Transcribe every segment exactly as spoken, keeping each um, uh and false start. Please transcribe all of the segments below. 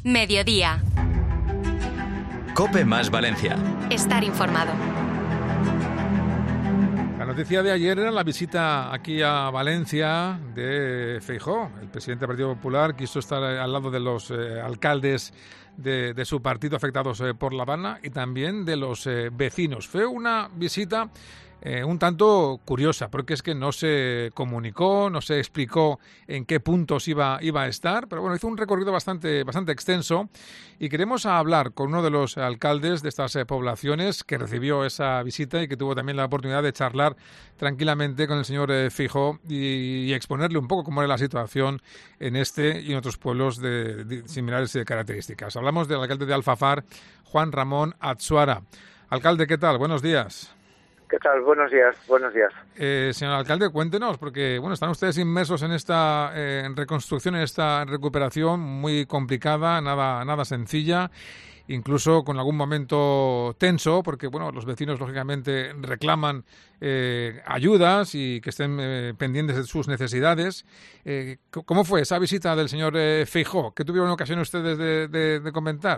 Mediodía. COPE más Valencia. Estar informado. La noticia de ayer era la visita aquí a Valencia de Feijóo. El presidente del Partido Popular quiso estar al lado de los eh, alcaldes de, de su partido afectados eh, por La Habana y también de los eh, vecinos. Fue una visita eh, un tanto curiosa, porque es que no se comunicó, no se explicó en qué puntos iba, iba a estar, pero bueno, hizo un recorrido bastante, bastante extenso y queremos hablar con uno de los alcaldes de estas eh, poblaciones que recibió esa visita y que tuvo también la oportunidad de charlar tranquilamente con el señor eh, Feijóo y, y exponerle un poco cómo era la situación en este y en otros pueblos de, de similares eh, características. Hablamos del alcalde de Alfafar, Juan Ramón Atsuara. Alcalde, ¿qué tal? Buenos días. ¿Qué tal? Buenos días, buenos días. Eh, señor alcalde, cuéntenos, porque bueno, están ustedes inmersos en esta eh, en reconstrucción, en esta recuperación muy complicada, nada, nada sencilla, incluso con algún momento tenso, porque bueno, los vecinos lógicamente reclaman eh, ayudas y que estén eh, pendientes de sus necesidades. Eh, ¿Cómo fue esa visita del señor eh, Feijóo? ¿Qué tuvieron ocasión ustedes de, de, de comentar?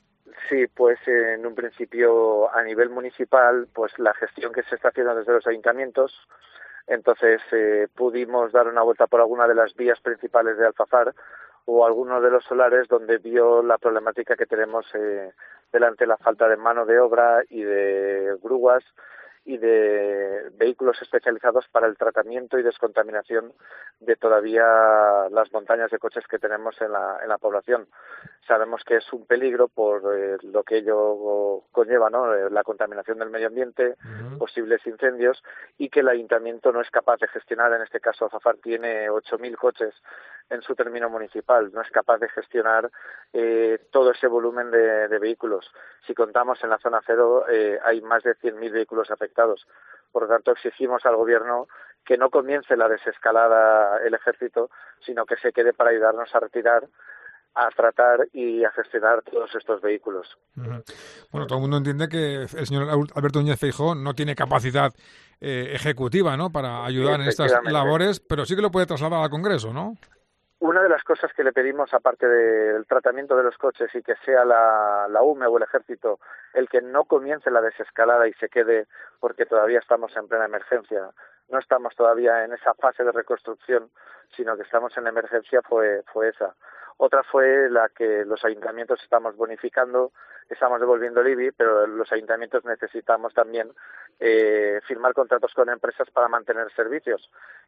Sí, pues eh, en un principio a nivel municipal, pues la gestión que se está haciendo desde los ayuntamientos, entonces eh, pudimos dar una vuelta por alguna de las vías principales de Alfafar o algunos de los solares donde vio la problemática que tenemos eh, delante la falta de mano de obra y de grúas y de vehículos especializados para el tratamiento y descontaminación de todavía las montañas de coches que tenemos en la, en la población. Sabemos que es un peligro por eh, lo que ello conlleva, ¿no? Eh, la contaminación del medio ambiente, uh-huh. posibles incendios, y que el ayuntamiento no es capaz de gestionar. En este caso, Alfafar tiene ocho mil coches en su término municipal, no es capaz de gestionar eh, todo ese volumen de, de vehículos. Si contamos en la zona cero, eh, hay más de cien mil vehículos afectados. Por lo tanto, exigimos al Gobierno que no comience la desescalada el ejército, sino que se quede para ayudarnos a retirar, a tratar y a gestionar todos estos vehículos. Uh-huh. Bueno, todo el mundo entiende que el señor Alberto Núñez Feijóo no tiene capacidad eh, ejecutiva, ¿no?, para ayudar en estas labores, pero sí que lo puede trasladar al Congreso, ¿no? Una de las cosas que le pedimos, aparte del tratamiento de los coches y que sea la, la U M E o el Ejército el que no comience la desescalada y se quede, porque todavía estamos en plena emergencia, no estamos todavía en esa fase de reconstrucción, sino que estamos en emergencia, fue, fue esa. Otra fue la que los ayuntamientos estamos bonificando, estamos devolviendo el I B I, pero los ayuntamientos necesitamos también eh, firmar contratos con empresas para mantener servicios.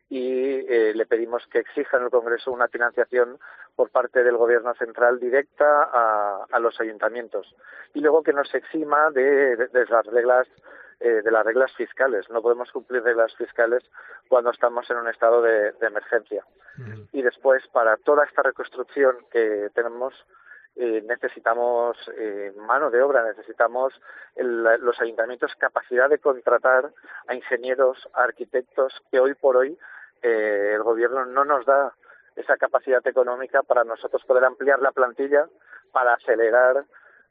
Y eh, le pedimos que exija en el Congreso una financiación por parte del Gobierno central directa a, a los ayuntamientos. Y luego que nos exima de, de, de las reglas eh, de las reglas fiscales. No podemos cumplir reglas fiscales cuando estamos en un estado de, de emergencia. Uh-huh. Y después, para toda esta reconstrucción que tenemos, eh, necesitamos eh, mano de obra, necesitamos el, los ayuntamientos capacidad de contratar a ingenieros, a arquitectos, que hoy por hoy eh, el Gobierno no nos da esa capacidad económica para nosotros poder ampliar la plantilla, para acelerar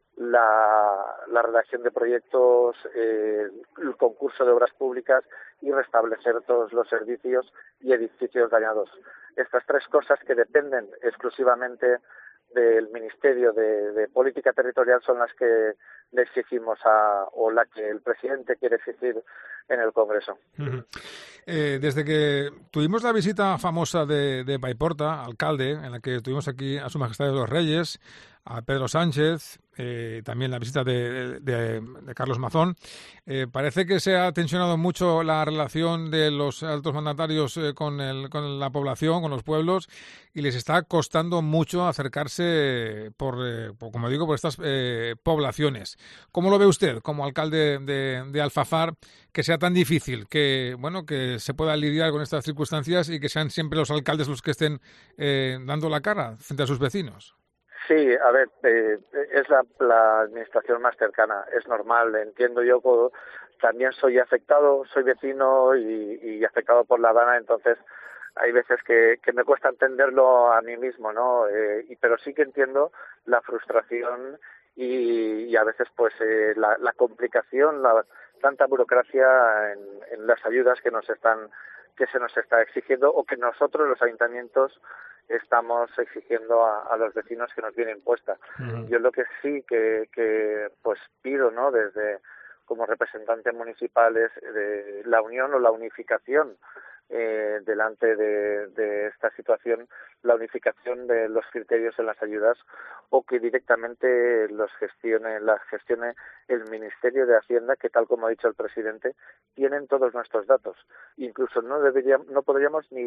la, la redacción de proyectos, eh, el concurso de obras públicas y restablecer todos los servicios y edificios dañados. Estas tres cosas que dependen exclusivamente del Ministerio de, de Política Territorial son las que le exigimos a, o la que el presidente quiere exigir en el Congreso. Uh-huh. Eh, desde que tuvimos la visita famosa de, de Paiporta, alcalde, en la que tuvimos aquí a Su Majestad de los Reyes, a Pedro Sánchez, eh, también la visita de, de, de Carlos Mazón, eh, parece que se ha tensionado mucho la relación de los altos mandatarios eh, con, el, con la población, con los pueblos, y les está costando mucho acercarse por, eh, por como digo, por estas eh, poblaciones. ¿Cómo lo ve usted como alcalde de, de Alfafar, que sea tan difícil que bueno que se pueda lidiar con estas circunstancias y que sean siempre los alcaldes los que estén eh, dando la cara frente a sus vecinos? Sí, a ver, eh, es la, la administración más cercana, es normal, entiendo yo, puedo, también soy afectado, soy vecino y, y afectado por La Habana, entonces hay veces que, que me cuesta entenderlo a mí mismo, ¿no? Eh, y, pero sí que entiendo la frustración y, y a veces pues eh, la, la complicación, la tanta burocracia en, en las ayudas que nos están que se nos está exigiendo o que nosotros los ayuntamientos estamos exigiendo a, a los vecinos que nos viene impuesta. Uh-huh. Yo lo que sí que, que pues pido, ¿no?, desde como representante municipal es de la unión o la unificación eh, delante de, de esta situación, la unificación de los criterios en las ayudas, o que directamente los gestione, las gestione el Ministerio de Hacienda, que tal como ha dicho el presidente, tienen todos nuestros datos. Incluso no deberíamos, no podríamos ni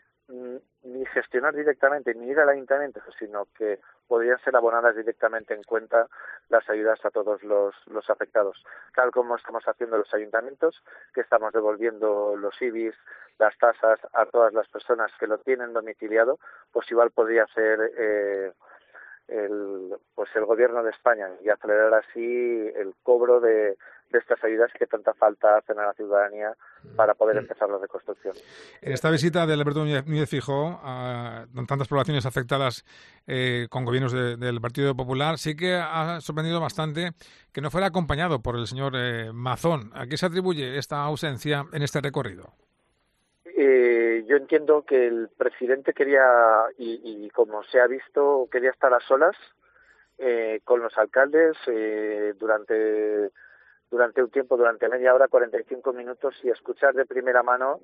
ni gestionar directamente, ni ir al ayuntamiento, sino que podrían ser abonadas directamente en cuenta las ayudas a todos los, los afectados, tal como estamos haciendo los ayuntamientos, que estamos devolviendo los I B I S, las tasas a todas las personas que lo tienen domiciliado, pues igual podría ser eh, el pues el gobierno de España y acelerar así el cobro de, de estas ayudas que tanta falta hacen a la ciudadanía para poder empezar la reconstrucción. En esta visita de Alberto Núñez Feijóo a tantas poblaciones afectadas eh, con gobiernos de, del Partido Popular, sí que ha sorprendido bastante que no fuera acompañado por el señor eh, Mazón. ¿A qué se atribuye esta ausencia en este recorrido? Eh, yo entiendo que el presidente quería, y, y como se ha visto, quería estar a solas eh, con los alcaldes eh, durante durante un tiempo, durante media hora, cuarenta y cinco minutos, y escuchar de primera mano,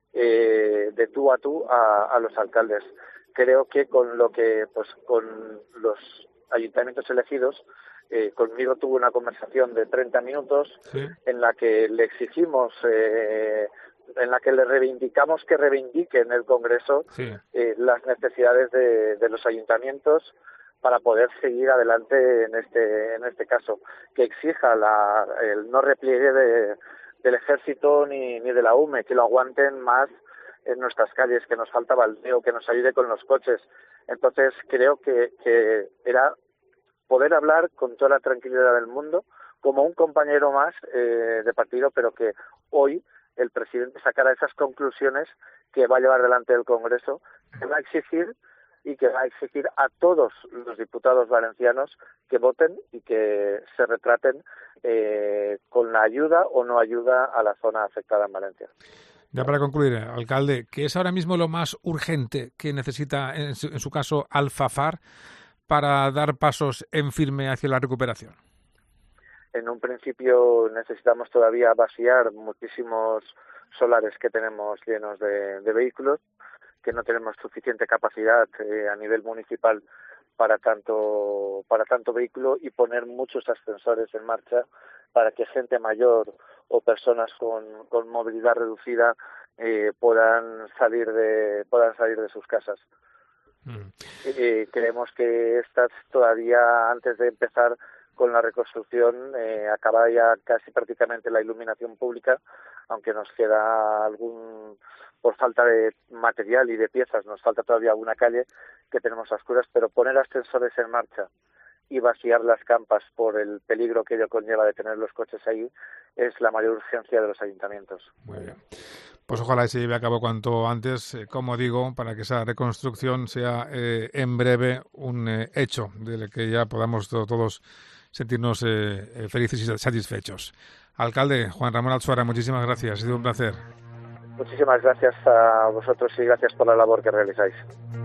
eh, de tú a tú, a, a los alcaldes. Creo que con lo que, pues, con los ayuntamientos elegidos, eh, conmigo tuvo una conversación de treinta minutos, ¿sí?, en la que le exigimos, eh, en la que le reivindicamos que reivindique en el Congreso, sí, eh, las necesidades de, de los ayuntamientos, para poder seguir adelante en este en este caso, que exija la, el no repliegue de, del Ejército ni, ni de la U M E, que lo aguanten más en nuestras calles, que nos falta baldeo, que nos ayude con los coches. Entonces creo que, que era poder hablar con toda la tranquilidad del mundo, como un compañero más eh, de partido, pero que hoy el presidente sacara esas conclusiones que va a llevar delante del Congreso, que va a exigir y que va a exigir a todos los diputados valencianos que voten y que se retraten eh, con la ayuda o no ayuda a la zona afectada en Valencia. Ya para concluir, alcalde, ¿qué es ahora mismo lo más urgente que necesita, en su, en su caso, Alfafar para dar pasos en firme hacia la recuperación? En un principio necesitamos todavía vaciar muchísimos solares que tenemos llenos de, de vehículos, que no tenemos suficiente capacidad eh, a nivel municipal para tanto para tanto vehículo, y poner muchos ascensores en marcha para que gente mayor o personas con, con movilidad reducida eh, puedan salir de puedan salir de sus casas. Mm. Eh, creemos que estas todavía, antes de empezar con la reconstrucción, eh, acaba ya casi prácticamente la iluminación pública, aunque nos queda algún, por falta de material y de piezas, nos falta todavía alguna calle que tenemos a oscuras, pero poner ascensores en marcha y vaciar las campas por el peligro que ello conlleva de tener los coches ahí es la mayor urgencia de los ayuntamientos. Muy bien. Pues ojalá se lleve a cabo cuanto antes, eh, como digo, para que esa reconstrucción sea eh, en breve un eh, hecho del que ya podamos to- todos sentirnos eh, felices y satisfechos. Alcalde Juan Ramón Alzuara, muchísimas gracias, ha sido un placer. Muchísimas gracias a vosotros y gracias por la labor que realizáis.